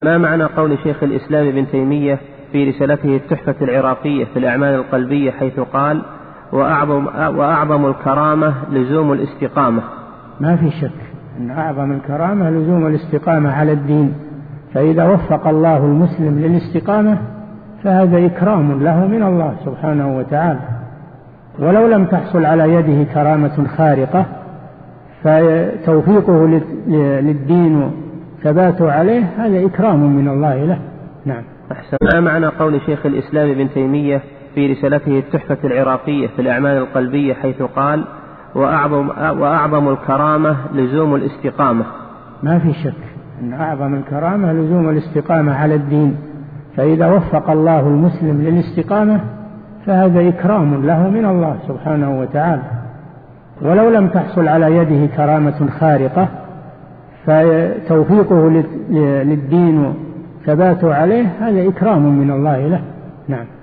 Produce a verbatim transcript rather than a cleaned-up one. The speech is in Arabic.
ما معنى قول شيخ الإسلام ابن تيمية في رسالته التحفة العراقية في الأعمال القلبية حيث قال وأعظم, وأعظم الكرامة لزوم الاستقامة؟ ما في شك أن أعظم الكرامة لزوم الاستقامة على الدين، فإذا وفق الله المسلم للاستقامة فهذا إكرام له من الله سبحانه وتعالى، ولو لم تحصل على يده كرامة خارقة فتوفيقه للدين وثباته عليه هذا إكرام من الله له. نعم. أحسن. ما معنى قول شيخ الإسلام ابن تيمية في رسالته التحفة العراقية في الأعمال القلبية حيث قال وأعظم, وأعظم الكرامة لزوم الاستقامة؟ ما في شك أن أعظم الكرامة لزوم الاستقامة على الدين، فإذا وفق الله المسلم للاستقامة فهذا إكرام له من الله سبحانه وتعالى، ولو لم تحصل على يده كرامة خارقة فتوفيقه للدين وثباته عليه هذا إكرام من الله له. نعم.